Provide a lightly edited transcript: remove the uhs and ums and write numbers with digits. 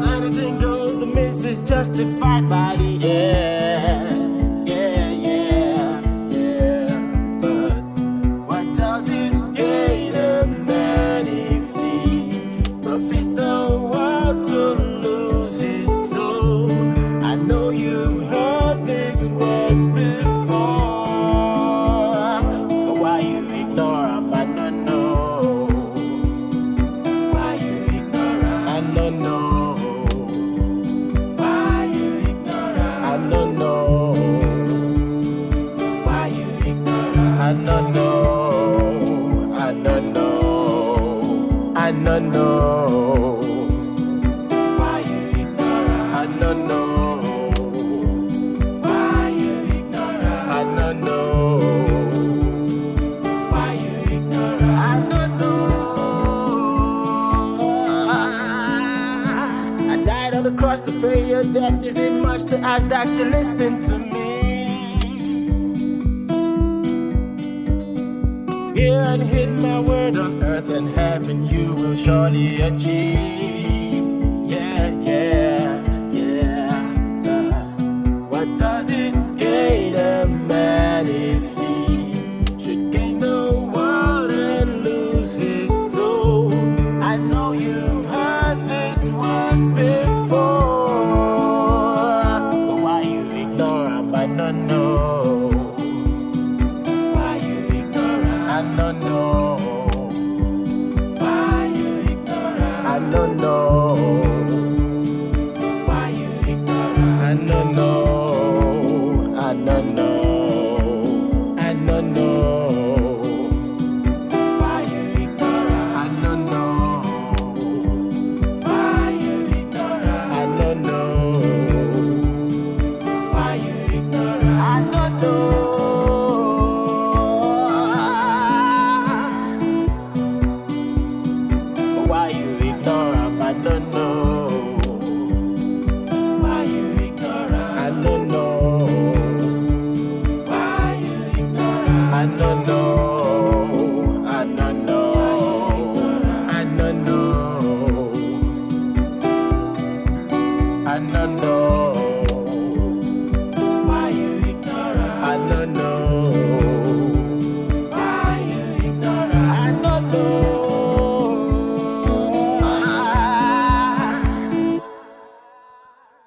Anything goes, the miss is justified by the air. Yeah, yeah, yeah. But what does it gain a man if he profits the world to lose his soul? I know you've heard these words before, but why you ignore them? I don't know. Why you ignore them? I don't know. I don't know, I don't know, I don't know. Why you ignorant? I don't know. Why you ignorant? I don't know. Why you ignorant? I don't know. I died on the cross to pay your debt. Is it much to ask that you listen to me? Here and hid my word on earth and heaven you will surely achieve. Yeah, yeah, yeah. What does it gain a man if he should gain the world and lose his soul? I know you've heard this words before, but why you ignore them? I don't know. I don't know. Why you ignorant? I don't know. Why you ignorant? I don't know. I don't know. I don't know. Why you ignorant? I don't know. Why you ignorant? I don't know. Why you ignorant? I don't know. Why you ignore them? I don't know. Why you ignorant? I don't know. Why you ignorant? I don't know. I don't know. I don't know. I don't know.